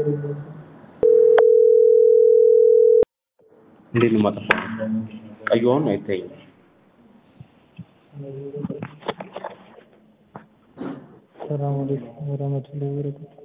እንዴት ነው የማጠፋው? ቀይዋን አይታይም። ሰላም አለይኩም ወራህመቱላሂ ወበረካቱ።